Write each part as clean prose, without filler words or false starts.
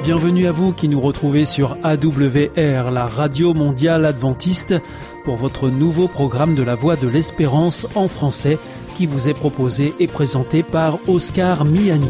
Bienvenue à vous qui nous retrouvez sur AWR, la radio mondiale adventiste, pour votre nouveau programme de la Voix de l'Espérance en français qui vous est proposé et présenté par Oscar Miani.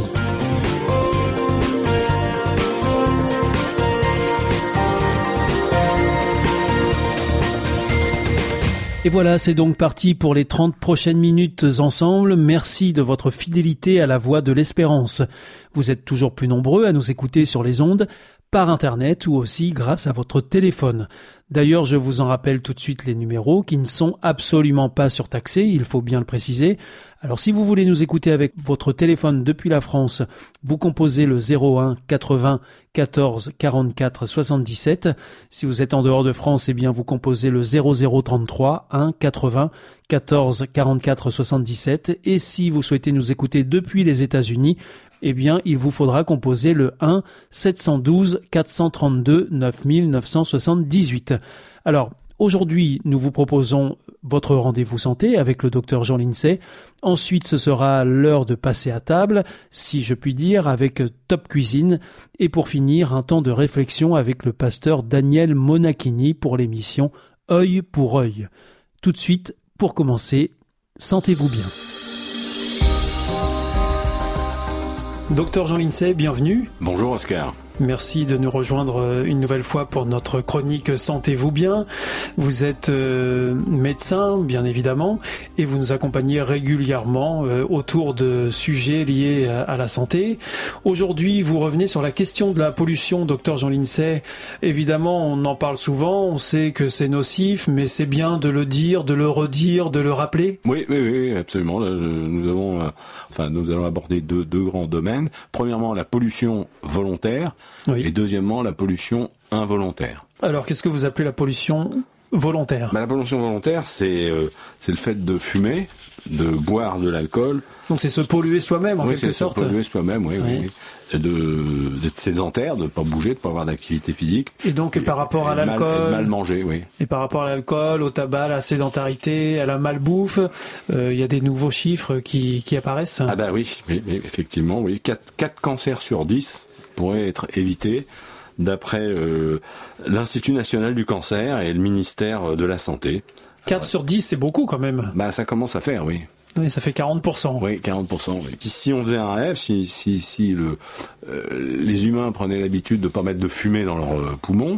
Et voilà, c'est donc parti pour les 30 prochaines minutes ensemble. Merci de votre fidélité à la Voix de l'Espérance. Vous êtes toujours plus nombreux à nous écouter sur les ondes, par Internet ou aussi grâce à votre téléphone. D'ailleurs, je vous en rappelle tout de suite les numéros qui ne sont absolument pas surtaxés, il faut bien le préciser. Alors si vous voulez nous écouter avec votre téléphone depuis la France, vous composez le 01 80 14 44 77. Si vous êtes en dehors de France, eh bien vous composez le 0033 1 80 14 44 77. Et si vous souhaitez nous écouter depuis les États-Unis, eh bien, il vous faudra composer le 1 712 432 9978. Alors, aujourd'hui, nous vous proposons votre rendez-vous santé avec le docteur Jean Lindsay. Ensuite, ce sera l'heure de passer à table, si je puis dire, avec Top Cuisine. Et pour finir, un temps de réflexion avec le pasteur Daniel Monachini pour l'émission Œil pour œil. Tout de suite, pour commencer, sentez-vous bien. Docteur Jean Lindsay, bienvenue. Bonjour Oscar. Merci de nous rejoindre une nouvelle fois pour notre chronique Sentez-vous bien. Vous êtes médecin, bien évidemment, et vous nous accompagnez régulièrement autour de sujets liés à la santé. Aujourd'hui, vous revenez sur la question de la pollution, docteur Jean Lindsay. Évidemment, on en parle souvent, on sait que c'est nocif, mais c'est bien de le dire, de le redire, de le rappeler. Oui, absolument. Là, nous allons aborder deux grands domaines. Premièrement, la pollution volontaire. Oui. Et deuxièmement, la pollution involontaire. Alors, qu'est-ce que vous appelez la pollution volontaire ? La pollution volontaire, c'est le fait de fumer, de boire de l'alcool. Donc c'est se polluer soi-même, en quelque sorte. Oui, c'est se polluer soi-même, oui. D'être sédentaire, de ne pas bouger, de ne pas avoir d'activité physique. Et donc, par rapport à l'alcool... Mal manger, oui. Et par rapport à l'alcool, au tabac, à la sédentarité, à la malbouffe, il y a des nouveaux chiffres qui apparaissent. Ah oui, effectivement, oui. 4 cancers sur 10 pourraient être évités d'après l'Institut national du cancer et le ministère de la Santé. 4 sur 10, c'est beaucoup quand même. Ça commence à faire, oui. Oui, ça fait 40%. Oui, 40%. Oui. Si on faisait un rêve, si les humains prenaient l'habitude de pas mettre de fumée dans leurs poumons,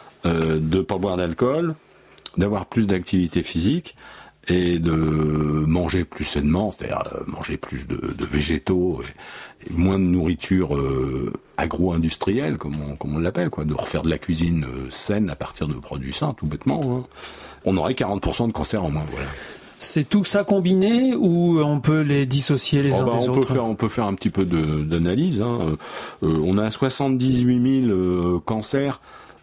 de pas boire d'alcool, d'avoir plus d'activité physique et de manger plus sainement, c'est-à-dire manger plus de végétaux et moins de nourriture agro-industrielle, comme on l'appelle, quoi, de refaire de la cuisine saine à partir de produits sains, tout bêtement, hein. On aurait 40% de cancers en moins, voilà. C'est tout ça combiné ou on peut les dissocier les uns des autres ? On peut faire un petit peu d'analyse. Hein. On a 78 000 cancers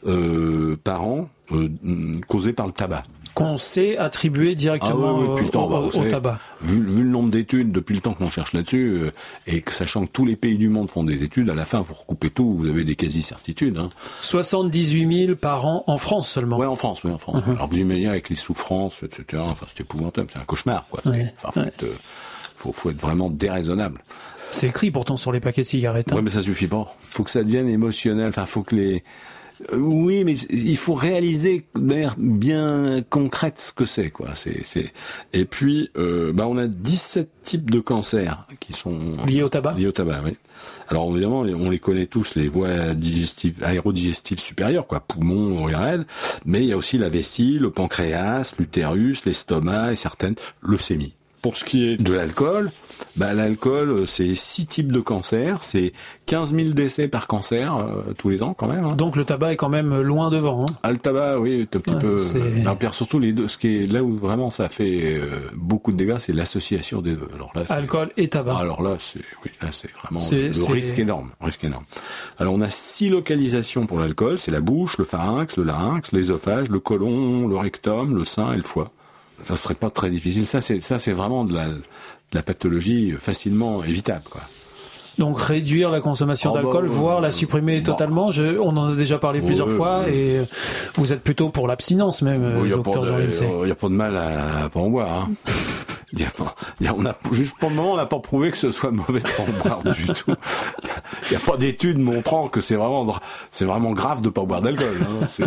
par an causés par le tabac. Qu'on sait attribuer directement au tabac. Vu le nombre d'études, depuis le temps qu'on cherche là-dessus, et que sachant que tous les pays du monde font des études, à la fin, vous recoupez tout, vous avez des quasi-certitudes. Hein. 78 000 par an en France seulement. Oui, en France. Uh-huh. Alors vous imaginez avec les souffrances, etc. Enfin, c'est épouvantable, c'est un cauchemar, quoi. Faut être vraiment déraisonnable. C'est écrit pourtant sur les paquets de cigarettes. Oui, mais ça suffit pas. Faut que ça devienne émotionnel. Enfin, faut que les... Oui, mais il faut réaliser de manière bien concrète ce que c'est, quoi. Et puis, on a 17 types de cancers qui sont liés au tabac. Liés au tabac, oui. Alors évidemment, on les connaît tous, les voies digestives, aérodigestives supérieures, quoi, poumons, ORL. Mais il y a aussi la vessie, le pancréas, l'utérus, l'estomac et certaines leucémies. Pour ce qui est de l'alcool, l'alcool, c'est 6 types de cancers, c'est 15 000 décès par cancer tous les ans quand même. Hein. Donc le tabac est quand même loin devant. Hein. Ah, le tabac, oui, un petit peu. Surtout les deux. Ce qui est là où vraiment ça fait beaucoup de dégâts, c'est l'association des deux. Alors là, alcool et tabac. Alors là, c'est vraiment le risque énorme. Alors on a 6 localisations pour l'alcool, c'est la bouche, le pharynx, le larynx, l'œsophage, le côlon, le rectum, le sein et le foie. Ça serait pas très difficile. Ça c'est vraiment de la pathologie facilement évitable, quoi. Donc réduire la consommation d'alcool, voire la supprimer totalement. On en a déjà parlé plusieurs fois et vous êtes plutôt pour l'abstinence même, docteur Jean Lindsay. Il n'y a pas de mal à pas en boire. Hein. Juste pour le moment, on n'a pas prouvé que ce soit mauvais de pas en boire du tout. il y a pas d'études montrant que c'est vraiment grave de pas boire d'alcool. Hein.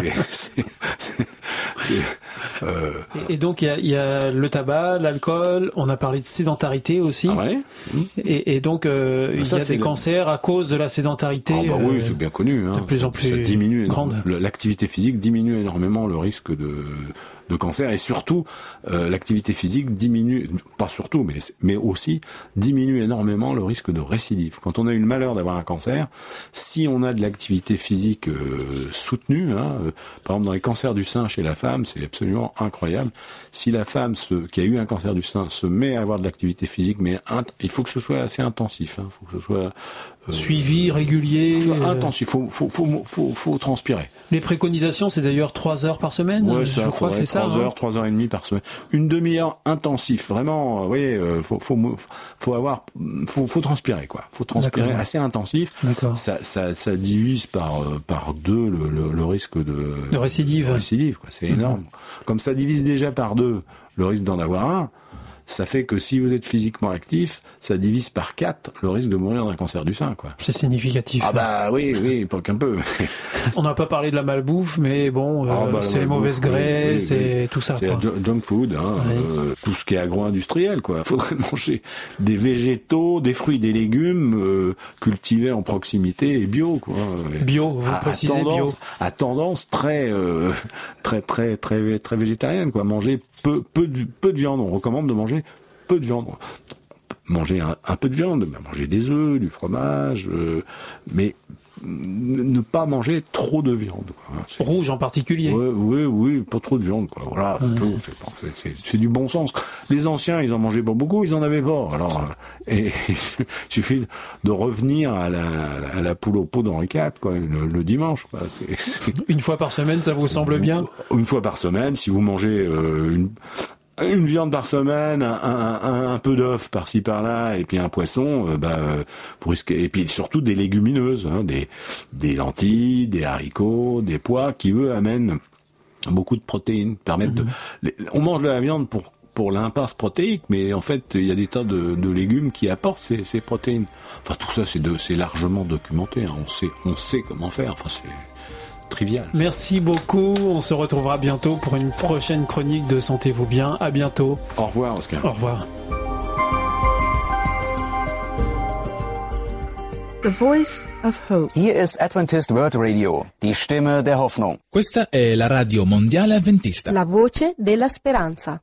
Et donc il y a le tabac, l'alcool. On a parlé de sédentarité aussi. Ah ouais. Et donc il y a des cancers à cause de la sédentarité. Ah bah oui, c'est bien connu. Hein. De plus en plus ça diminue grande. L'activité physique diminue énormément le risque de cancer, et surtout l'activité physique diminue, pas surtout, mais aussi diminue énormément le risque de récidive. Quand on a eu le malheur d'avoir un cancer, si on a de l'activité physique soutenue, par exemple dans les cancers du sein chez la femme, c'est absolument incroyable. Si la femme qui a eu un cancer du sein se met à avoir de l'activité physique, mais il faut que ce soit assez intensif, il faut que ce soit suivi, régulier, intensif, faut transpirer. Les préconisations, c'est d'ailleurs 3 heures par semaine. Ouais, je crois que c'est 3 heures, 3 heures et demie par semaine. Une demi-heure intensif, vraiment. Oui, faut transpirer, quoi. Faut transpirer. D'accord. Assez intensif. D'accord. Ça divise par 2 le risque de récidive. Quoi. C'est énorme. Comme ça divise déjà par 2 le risque d'en avoir un. Ça fait que si vous êtes physiquement actif, ça divise par 4 le risque de mourir d'un cancer du sein, quoi. C'est significatif. Ah bah oui, pas qu'un peu. On n'a pas parlé de la malbouffe, mais bon, c'est les mauvaises graisses, c'est tout ça. C'est la junk food, tout ce qui est agro-industriel, quoi. Faudrait manger des végétaux, des fruits, des légumes cultivés en proximité et bio, quoi. Bio, vous précisez bio. À tendance très végétarienne, quoi. Manger peu de viande. On recommande de manger peu de viande. Manger un peu de viande, manger des œufs, du fromage, mais ne pas manger trop de viande, quoi. Rouge en particulier. Oui, pas trop de viande, quoi. Voilà, c'est du bon sens. Les anciens, ils en mangeaient pas beaucoup, ils en avaient pas. Alors, et il suffit de revenir à la poule au pot d'Henri IV, quoi, le dimanche, quoi. Une fois par semaine, ça vous semble bien? Une fois par semaine, si vous mangez une viande par semaine, un peu d'œuf par-ci par-là, et puis un poisson, vous risquez, et puis surtout des légumineuses, des lentilles, des haricots, des pois, qui eux amènent beaucoup de protéines, permettent on mange de la viande pour l'impasse protéique, mais en fait il y a des tas de légumes qui apportent ces protéines. Enfin tout ça c'est largement documenté, on sait comment faire. Enfin c'est trivial. Merci beaucoup. On se retrouvera bientôt pour une prochaine chronique de Sentez-vous bien. À bientôt. Au revoir, Oscar. Au revoir. The Voice of Hope. Hier ist Adventist World Radio, die Stimme der Hoffnung. Questa è la Radio Mondiale Adventista. La voce della speranza.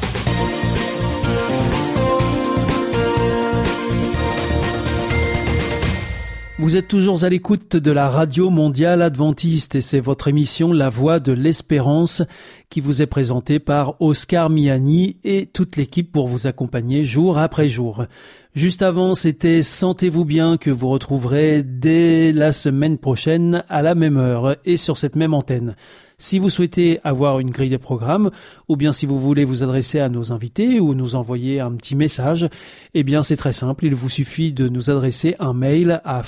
Vous êtes toujours à l'écoute de la Radio Mondiale Adventiste et c'est votre émission La Voix de l'Espérance qui vous est présentée par Oscar Miani et toute l'équipe pour vous accompagner jour après jour. Juste avant, c'était Sentez-vous bien que vous retrouverez dès la semaine prochaine à la même heure et sur cette même antenne. Si vous souhaitez avoir une grille de programmes ou bien si vous voulez vous adresser à nos invités ou nous envoyer un petit message, eh bien c'est très simple, il vous suffit de nous adresser un mail à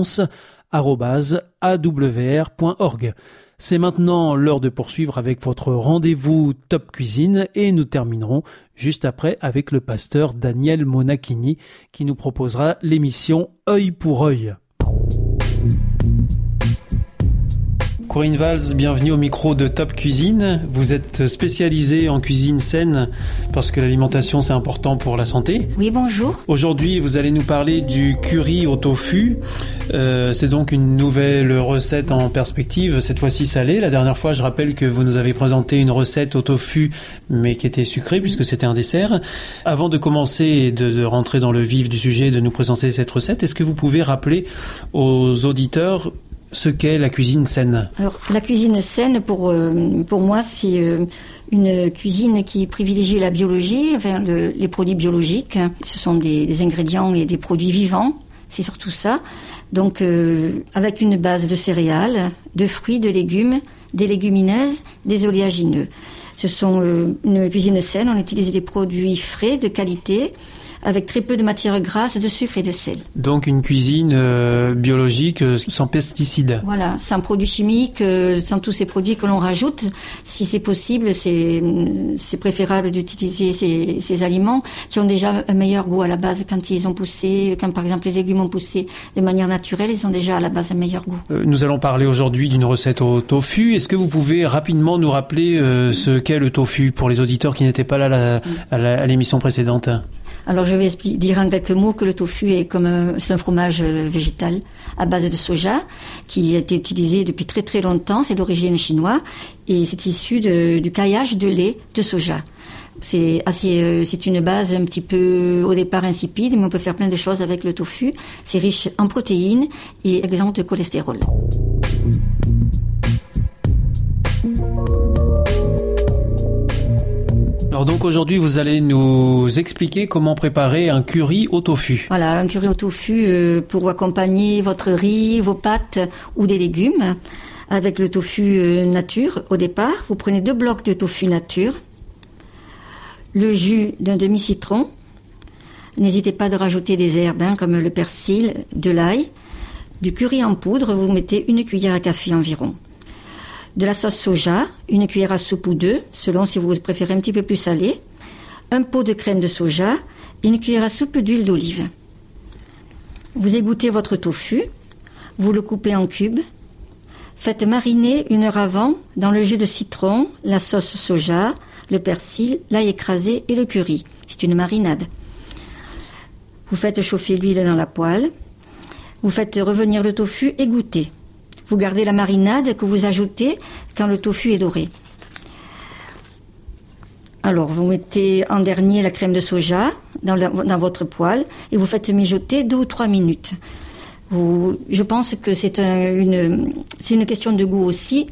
france@awr.org. C'est maintenant l'heure de poursuivre avec votre rendez-vous Top Cuisine et nous terminerons juste après avec le pasteur Daniel Monachini qui nous proposera l'émission Œil pour œil. Corinne Valls, bienvenue au micro de Top Cuisine. Vous êtes spécialisée en cuisine saine parce que l'alimentation c'est important pour la santé. Oui, bonjour. Aujourd'hui, vous allez nous parler du curry au tofu. C'est donc une nouvelle recette en perspective, cette fois-ci salée. La dernière fois, je rappelle que vous nous avez présenté une recette au tofu, mais qui était sucrée puisque c'était un dessert. Avant de commencer et de rentrer dans le vif du sujet, de nous présenter cette recette, est-ce que vous pouvez rappeler aux auditeurs ce qu'est la cuisine saine? Alors, la cuisine saine, pour moi, c'est une cuisine qui privilégie la biologie, les produits biologiques. Ce sont des ingrédients et des produits vivants, c'est surtout ça. Donc, avec une base de céréales, de fruits, de légumes, des légumineuses, des oléagineux. Ce sont une cuisine saine, on utilise des produits frais, de qualité, avec très peu de matières grasses, de sucre et de sel. Donc une cuisine biologique sans pesticides. Voilà, sans produits chimiques, sans tous ces produits que l'on rajoute. Si c'est possible, c'est préférable d'utiliser ces aliments qui ont déjà un meilleur goût à la base quand ils ont poussé, quand par exemple les légumes ont poussé de manière naturelle, ils ont déjà à la base un meilleur goût. Nous allons parler aujourd'hui d'une recette au tofu. Est-ce que vous pouvez rapidement nous rappeler ce qu'est le tofu pour les auditeurs qui n'étaient pas là à l'émission précédente? Alors je vais dire en quelques mots que le tofu c'est un fromage végétal à base de soja qui a été utilisé depuis très très longtemps. C'est d'origine chinoise et c'est issu du caillage de lait de soja. C'est une base un petit peu au départ insipide, mais on peut faire plein de choses avec le tofu. C'est riche en protéines et exempt de cholestérol. Alors donc aujourd'hui, vous allez nous expliquer comment préparer un curry au tofu. Voilà, un curry au tofu pour accompagner votre riz, vos pâtes ou des légumes. Avec le tofu nature, au départ, vous prenez 2 blocs de tofu nature, le jus d'un demi-citron. N'hésitez pas de rajouter des herbes comme le persil, de l'ail, du curry en poudre, vous mettez 1 cuillère à café environ. De la sauce soja, 1 cuillère à soupe ou 2, selon si vous préférez un petit peu plus salé. Un pot de crème de soja et 1 cuillère à soupe d'huile d'olive. Vous égouttez votre tofu, vous le coupez en cubes. Faites mariner 1 heure avant dans le jus de citron, la sauce soja, le persil, l'ail écrasé et le curry. C'est une marinade. Vous faites chauffer l'huile dans la poêle. Vous faites revenir le tofu égoutté. Vous gardez la marinade que vous ajoutez quand le tofu est doré. Alors, vous mettez en dernier la crème de soja dans votre poêle et vous faites mijoter 2 ou 3 minutes. Je pense que c'est une question de goût aussi.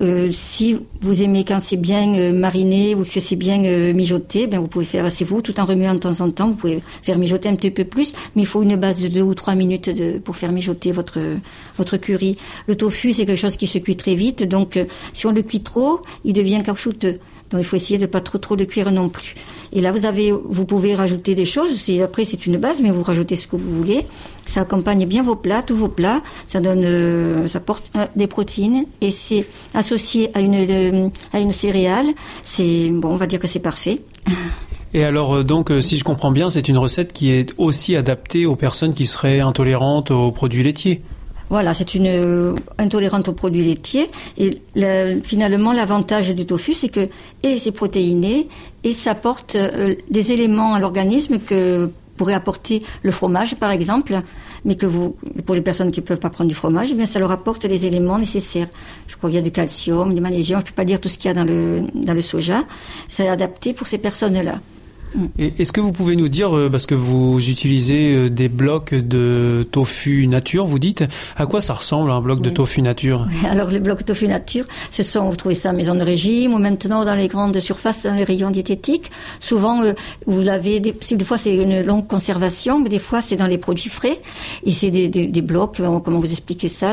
Si vous aimez quand c'est bien mariné ou que c'est bien mijoté, vous pouvez faire, c'est vous, tout en remuant de temps en temps, vous pouvez faire mijoter un petit peu plus, mais il faut une base de 2 ou 3 minutes pour faire mijoter votre curry. Le tofu, c'est quelque chose qui se cuit très vite, donc si on le cuit trop, il devient caoutchouteux. Donc il faut essayer de pas trop le cuire non plus. Et là, vous pouvez rajouter des choses. Après, c'est une base, mais vous rajoutez ce que vous voulez. Ça accompagne bien vos plats, tous vos plats. Ça ça porte des protéines et c'est associé à une céréale. On va dire que c'est parfait. Et alors, donc, si je comprends bien, c'est une recette qui est aussi adaptée aux personnes qui seraient intolérantes aux produits laitiers. Voilà, c'est une intolérante aux produits laitiers. Et finalement, l'avantage du tofu, c'est que c'est protéiné et ça apporte des éléments à l'organisme que pourrait apporter le fromage, par exemple, mais pour les personnes qui ne peuvent pas prendre du fromage, ça leur apporte les éléments nécessaires. Je crois qu'il y a du calcium, du magnésium, je ne peux pas dire tout ce qu'il y a dans le soja. C'est adapté pour ces personnes-là. Et est-ce que vous pouvez nous dire, parce que vous utilisez des blocs de tofu nature, vous dites, à quoi ça ressemble un bloc de tofu nature? Alors les blocs de tofu nature, vous trouvez ça à maison de régime ou maintenant dans les grandes surfaces, dans les rayons diététiques. Souvent, vous l'avez, des fois c'est une longue conservation, mais des fois c'est dans les produits frais. Et c'est des blocs, comment vous expliquer ça?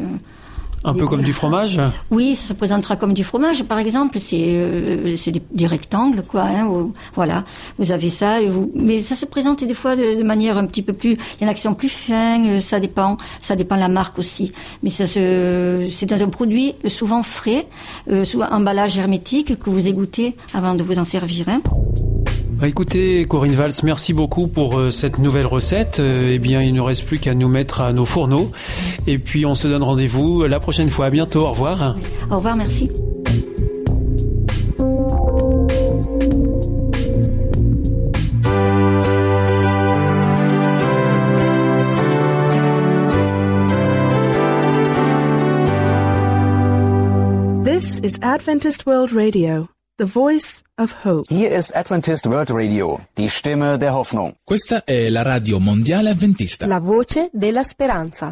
Un peu comme du fromage? Oui, ça se présentera comme du fromage, par exemple. C'est des rectangles, quoi. Voilà, vous avez ça. Mais ça se présente des fois de manière un petit peu plus... Il y en a qui sont plus fins, ça dépend de la marque aussi. Mais c'est un produit souvent frais, sous emballage hermétique, que vous égouttez avant de vous en servir. Écoutez, Corinne Valls, merci beaucoup pour cette nouvelle recette. Il ne nous reste plus qu'à nous mettre à nos fourneaux. Et puis, on se donne rendez-vous la prochaine fois. À bientôt. Au revoir. Au revoir, merci. This is Adventist World Radio. The Voice of Hope. Hier ist Adventist World Radio, die Stimme der Hoffnung. Questa è la Radio Mondiale Adventista. La voce della speranza.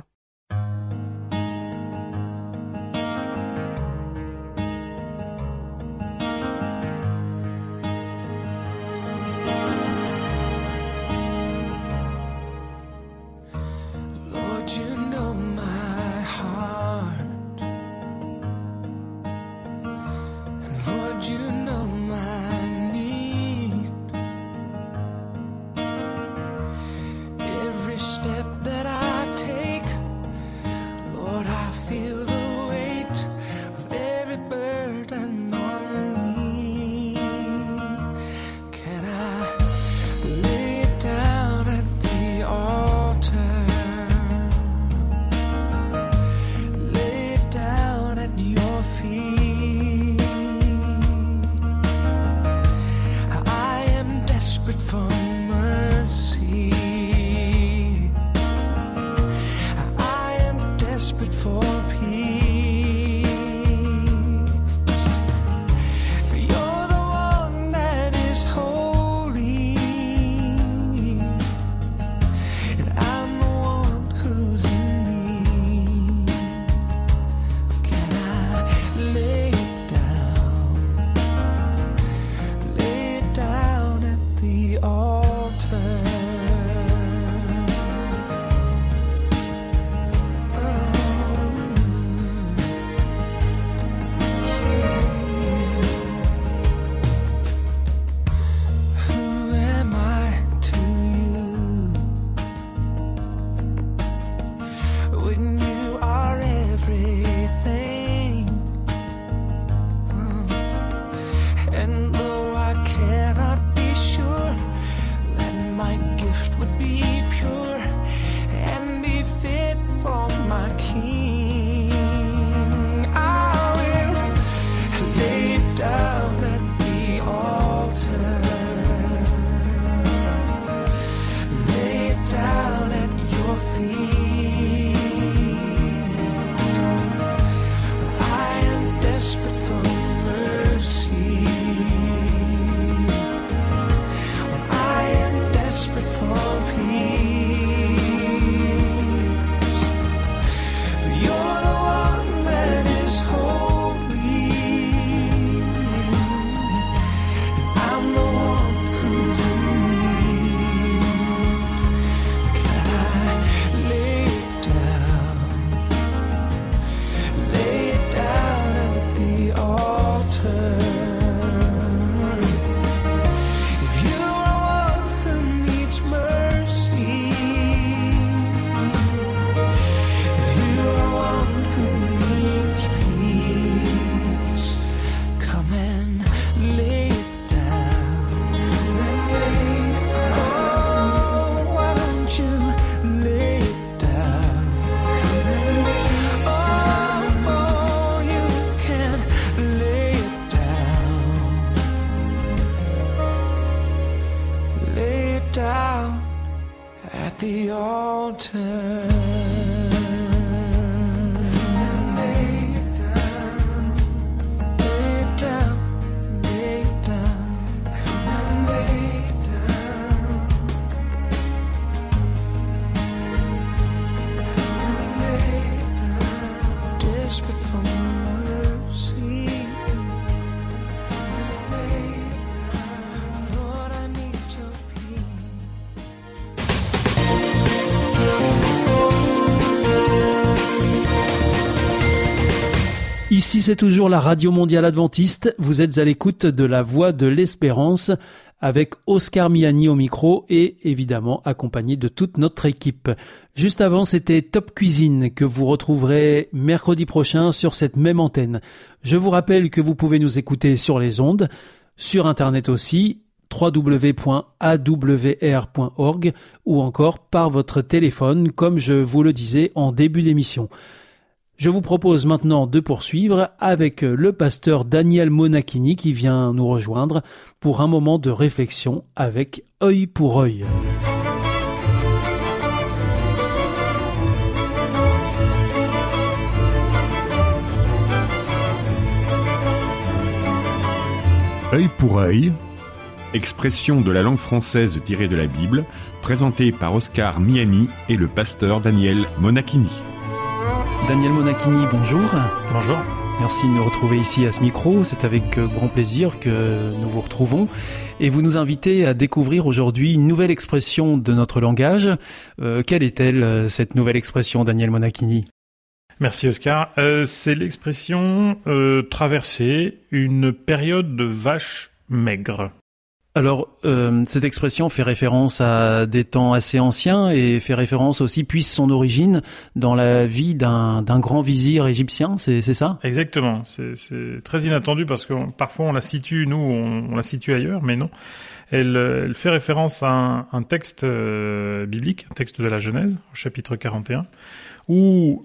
down at the altar. Ici, c'est toujours la Radio Mondiale Adventiste. Vous êtes à l'écoute de la Voix de l'Espérance avec Oscar Miani au micro et évidemment accompagné de toute notre équipe. Juste avant, c'était Top Cuisine que vous retrouverez mercredi prochain sur cette même antenne. Je vous rappelle que vous pouvez nous écouter sur les ondes, sur Internet aussi, www.awr.org ou encore par votre téléphone, comme je vous le disais en début d'émission. Je vous propose maintenant de poursuivre avec le pasteur Daniel Monachini qui vient nous rejoindre pour un moment de réflexion avec Œil pour œil. Œil pour œil, expression de la langue française tirée de la Bible, présentée par Oscar Miani et le pasteur Daniel Monachini. Daniel Monachini, bonjour. Bonjour. Merci de nous retrouver ici à ce micro. C'est avec grand plaisir que nous vous retrouvons. Et vous nous invitez à découvrir aujourd'hui une nouvelle expression de notre langage. Quelle est-elle, cette nouvelle expression, Daniel Monachini ? Merci Oscar. C'est l'expression traverser une période de vache maigre. Alors, cette expression fait référence à des temps assez anciens et fait référence aussi, puise son origine dans la vie d'un grand vizir égyptien, c'est ça ? Exactement. C'est très inattendu parce que parfois on la situe, nous, on la situe ailleurs, mais non. Elle fait référence à un texte biblique, un texte de la Genèse, au chapitre 41, où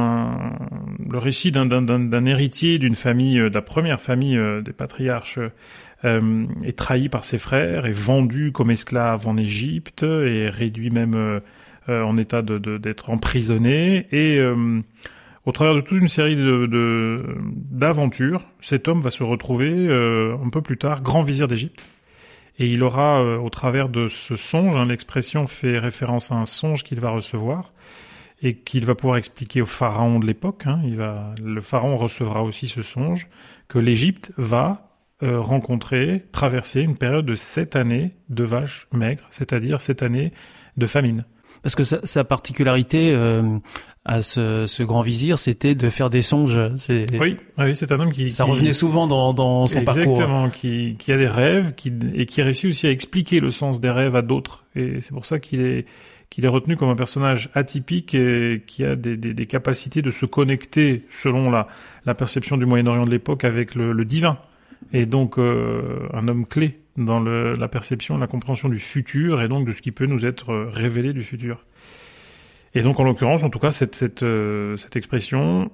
le récit d'un héritier d'une famille, de la première famille des patriarches, est trahi par ses frères, est vendu comme esclave en Égypte, et réduit même en état d'être emprisonné. Et au travers de toute une série d'aventures, cet homme va se retrouver un peu plus tard grand vizir d'Égypte. Et il aura, au travers de ce songe, l'expression fait référence à un songe qu'il va recevoir, et qu'il va pouvoir expliquer au pharaon de l'époque. Le pharaon recevra aussi ce songe, que l'Égypte va traverser une période de 7 années de vaches maigres, c'est-à-dire 7 années de famine. Parce que sa particularité à ce grand vizir, c'était de faire des songes. Oui, c'est un homme qui revenait souvent dans son parcours. Exactement, qui a des rêves et qui réussit aussi à expliquer le sens des rêves à d'autres. Et c'est pour ça qu'il est retenu comme un personnage atypique et qui a des capacités de se connecter, selon la perception du Moyen-Orient de l'époque, avec le divin. Et donc un homme clé dans la perception, la compréhension du futur et donc de ce qui peut nous être révélé du futur. Et donc en l'occurrence, en tout cas, cette expression,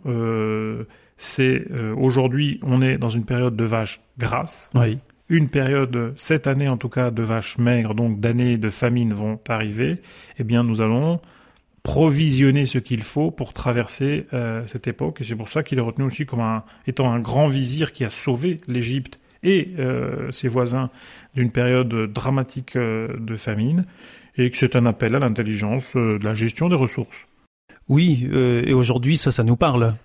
c'est aujourd'hui, on est dans une période de vaches grasses. Oui. Une période, 7 années en tout cas, de vaches maigres, donc d'années de famine vont arriver. Eh bien, nous allons provisionner ce qu'il faut pour traverser cette époque. Et c'est pour ça qu'il est retenu aussi comme étant un grand vizir qui a sauvé l'Égypte et ses voisins d'une période dramatique de famine, et que c'est un appel à l'intelligence de la gestion des ressources. Oui, et aujourd'hui, ça nous parle.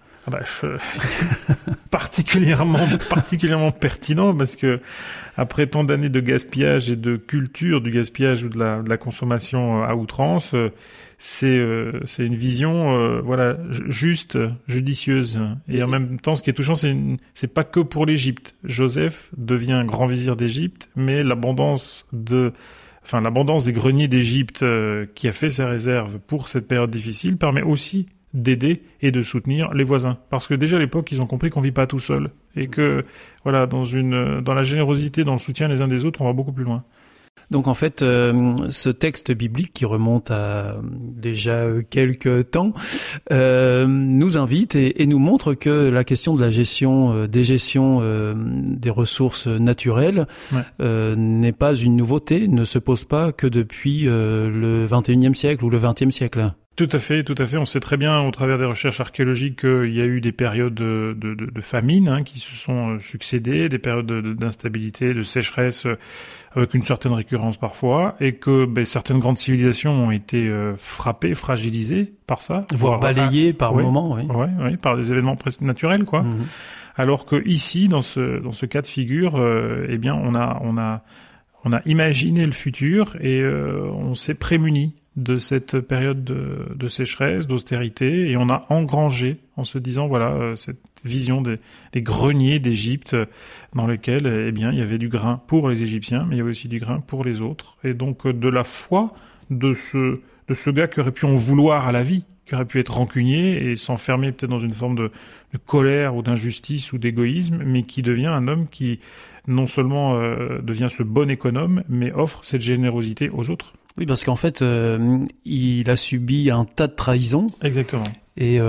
particulièrement pertinent, parce que après tant d'années de gaspillage et de culture du gaspillage ou de la consommation à outrance, c'est une vision juste, judicieuse, et en même temps ce qui est touchant, c'est pas que pour l'Égypte. Joseph devient grand vizir d'Égypte, mais l'abondance des greniers d'Égypte qui a fait ses réserves pour cette période difficile permet aussi d'aider et de soutenir les voisins. Parce que déjà à l'époque, ils ont compris qu'on vit pas tout seul. Et que, dans la générosité, dans le soutien les uns des autres, on va beaucoup plus loin. Donc en fait, ce texte biblique qui remonte à déjà quelques temps nous invite et nous montre que la question de la gestion des ressources naturelles n'est pas une nouveauté, ne se pose pas que depuis le 21e siècle ou le 20e siècle. Tout à fait. On sait très bien, au travers des recherches archéologiques, qu'il y a eu des périodes de famine qui se sont succédées, des périodes d'instabilité, de sécheresse, avec une certaine récurrence parfois, et que certaines grandes civilisations ont été frappées, fragilisées par ça, voire balayées par moments, oui, par des événements presque naturels, quoi. Mmh. Alors que ici, dans ce cas de figure, on a imaginé le futur et on s'est prémuni de cette période de sécheresse, d'austérité, et on a engrangé en se disant cette vision des greniers d'Égypte dans lesquels il y avait du grain pour les Égyptiens, mais il y avait aussi du grain pour les autres, et donc de la foi de ce gars qui aurait pu en vouloir à la vie, qui aurait pu être rancunier et s'enfermer peut-être dans une forme de colère ou d'injustice ou d'égoïsme, mais qui devient un homme qui non seulement devient ce bon économe, mais offre cette générosité aux autres. Oui, parce qu'en fait, il a subi un tas de trahisons. Exactement. Et,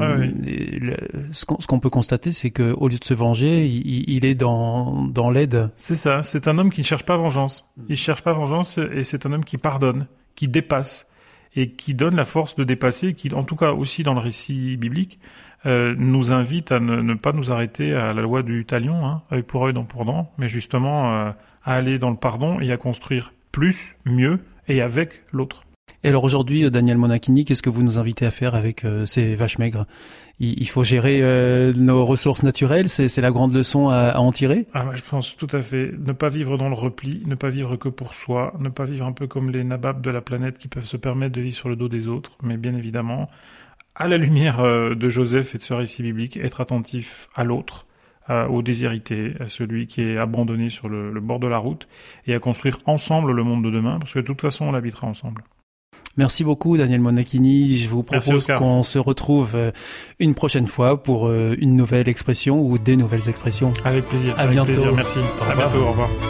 ce qu'on peut constater, c'est que au lieu de se venger, il est dans l'aide. C'est ça. C'est un homme qui ne cherche pas vengeance. Il cherche pas vengeance, et c'est un homme qui pardonne, qui dépasse, et qui donne la force de dépasser, qui, en tout cas aussi dans le récit biblique, nous invite à ne pas nous arrêter à la loi du talion, œil pour œil, dent pour dent, mais justement à aller dans le pardon et à construire plus, mieux, et avec l'autre. Et alors aujourd'hui, Daniel Monachini, qu'est-ce que vous nous invitez à faire avec ces vaches maigres ? Il faut gérer nos ressources naturelles, c'est la grande leçon à en tirer ? Je pense tout à fait. Ne pas vivre dans le repli, ne pas vivre que pour soi, ne pas vivre un peu comme les nababs de la planète qui peuvent se permettre de vivre sur le dos des autres, mais bien évidemment, à la lumière de Joseph et de ce récit biblique, être attentif à l'autre, au déshérité, à celui qui est abandonné sur le bord de la route, et à construire ensemble le monde de demain, parce que de toute façon, on l'habitera ensemble. Merci beaucoup, Daniel Monachini. Je vous propose qu'on se retrouve une prochaine fois pour une nouvelle expression ou des nouvelles expressions. Avec plaisir. À bientôt. Plaisir, merci. À bientôt. Au revoir.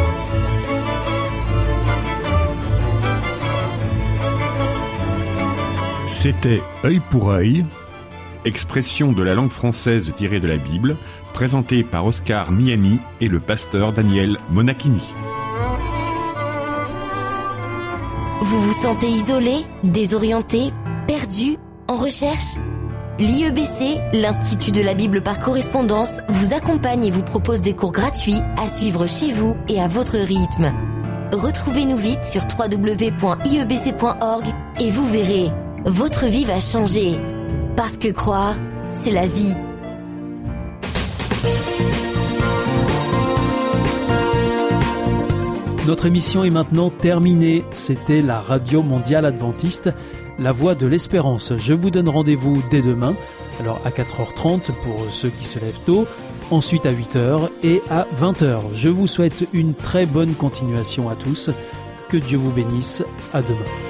C'était Œil pour œil, expression de la langue française tirée de la Bible, présentée par Oscar Miani et le pasteur Daniel Monachini. Vous vous sentez isolé, désorienté, perdu, en recherche ? L'IEBC, l'Institut de la Bible par correspondance, vous accompagne et vous propose des cours gratuits à suivre chez vous et à votre rythme. Retrouvez-nous vite sur www.iebc.org et vous verrez, votre vie va changer. Parce que croire, c'est la vie. Notre émission est maintenant terminée. C'était la Radio Mondiale Adventiste, la voix de l'espérance. Je vous donne rendez-vous dès demain, alors à 4h30 pour ceux qui se lèvent tôt, ensuite à 8h et à 20h. Je vous souhaite une très bonne continuation à tous. Que Dieu vous bénisse. À demain.